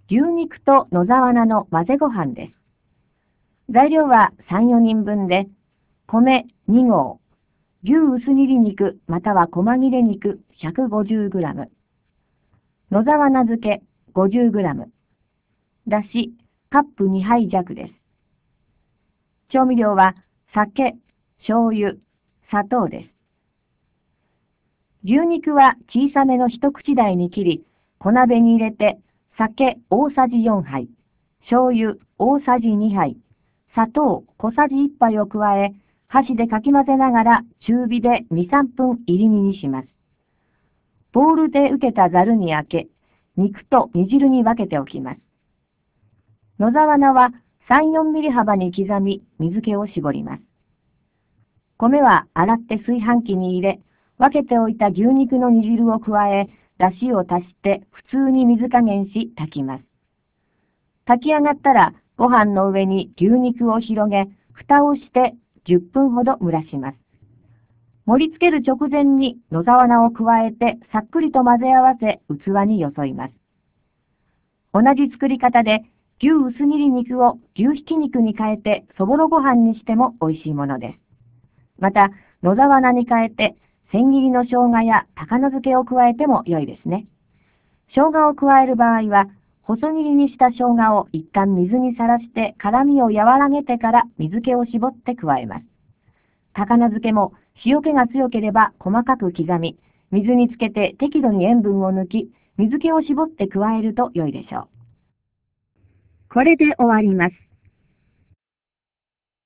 牛肉と野沢菜の混ぜご飯です。材料は3、4人分で、米2合、牛薄切り肉または細切れ肉 150g、野沢菜漬け 50g、だしカップ2杯弱です。調味料は酒、醤油、砂糖です。牛肉は小さめの一口大に切り、小鍋に入れて酒大さじ4杯、醤油大さじ2杯、砂糖小さじ1杯を加え、箸でかき混ぜながら中火で2、3分入り煮にします。ボウルで受けたざるにあけ、肉と煮汁に分けておきます。野沢菜は3、4ミリ幅に刻み、水気を絞ります。米は洗って炊飯器に入れ、分けておいた牛肉の煮汁を加え、出汁を足して普通に水加減し炊きます。炊き上がったらご飯の上に牛肉を広げ、蓋をして10分ほど蒸らします。盛り付ける直前に野沢菜を加えてさっくりと混ぜ合わせ器によそいます。同じ作り方で牛薄切り肉を牛ひき肉に変えてそぼろご飯にしても美味しいものです。また野沢菜に変えて千切りの生姜や高菜漬けを加えても良いですね。生姜を加える場合は細切りにした生姜を一旦水にさらして辛みを和らげてから水気を絞って加えます。高菜漬けも塩気が強ければ細かく刻み、水につけて適度に塩分を抜き、水気を絞って加えると良いでしょう。これで終わります。